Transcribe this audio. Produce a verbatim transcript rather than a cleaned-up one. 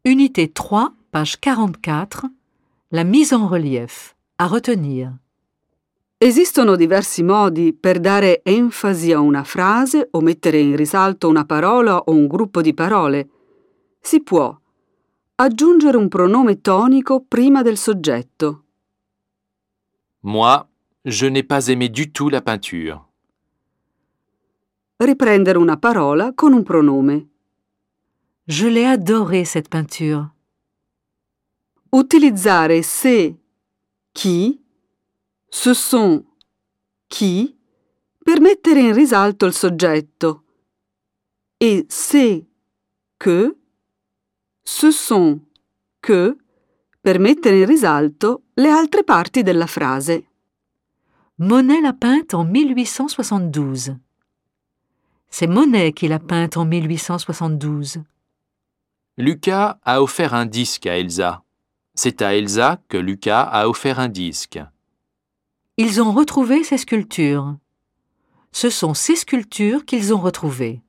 Unité trois, page quarantaquattro, la mise en relief. A retenir. Esistono diversi modi per dare enfasi a una frase o mettere in risalto una parola o un gruppo di parole. Si può aggiungere un pronome tonico prima del soggetto. Moi, je n'ai pas aimé du tout la peinture. Riprendere una parola con un pronome. Je l'ai adoré cette peinture. Utilizzare se, chi, ce sont, chi per mettere in risalto il soggetto e se, que, ce sont, que per mettere in risalto le altre parti della frase. Monet l'a peinte en mille huit cent soixante-douze. C'est Monet qui l'a peinte en mille huit cent soixante-douze. Lucas a offert un disque à Elsa. C'est à Elsa que Lucas a offert un disque. Ils ont retrouvé ces sculptures. Ce sont ces sculptures qu'ils ont retrouvées.